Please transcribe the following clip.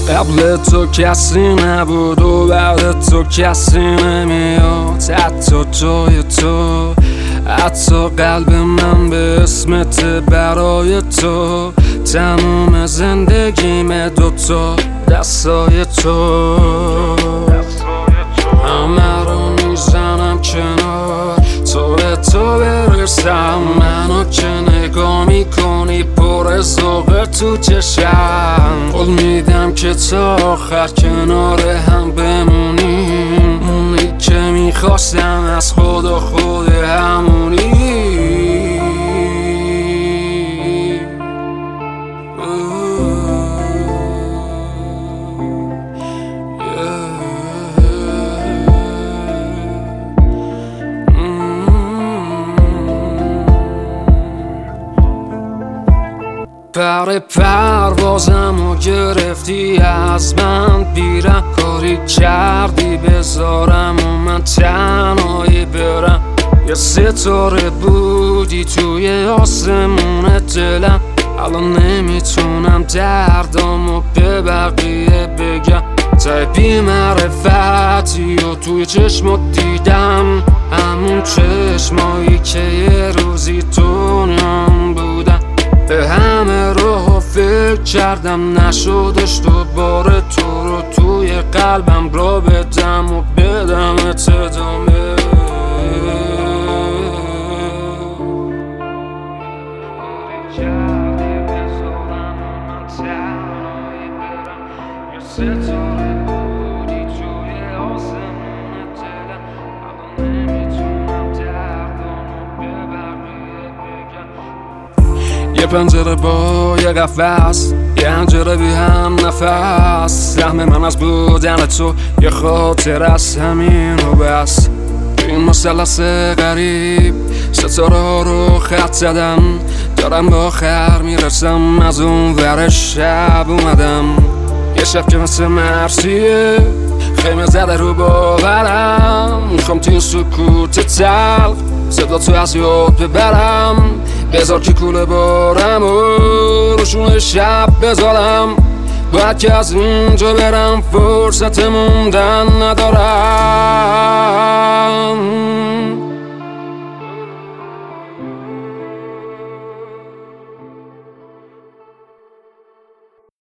قبل تو کسی نبود و بعد تو کسی نمیاد، حتی توی تو، حتی قلب من به اسمت برای تو. تموم زندگیم دوتا دستای تو، همه رو میزنم کنار تو به تو برسم. منو که نگاه میکنی پر ذوق تو چشم، قول میدم که تا آخر کنار هم بمونیم. اونی که میخواستم از خدا خود همونی. پر پروازمو گرفتی از من، بیرم کاری کردی بذارم و من تنهایی برم. یه ستاره بودی توی آسمون دلم، الان نمیتونم دردامو به بقیه بگم. تای بی معرفتی و توی چشمات دیدم، همون چشمایی که یه روزی دنیام بودن. به همه راه فکر کردم نشدش، دوباره تو رو توی قلبم را بدم و بدم ادامه. یه پنجره با یه قفس، یه انجره بی هم نفس. سهم من از بودن تو یه خاطر از همین و بس. این مثلث غریب ستاره ها رو خط زدم، دارم به آخر میرسم، از اون ور شب اومدم. یه شب که مثل مرسیه خیمه زده رو باورم، میخوام توی سکوت تلخ صدا تو از یاد ببرم. بذار که کوله بارم و روشون شب بذارم، باید که از اینجا برم، فرصت موندن ندارم.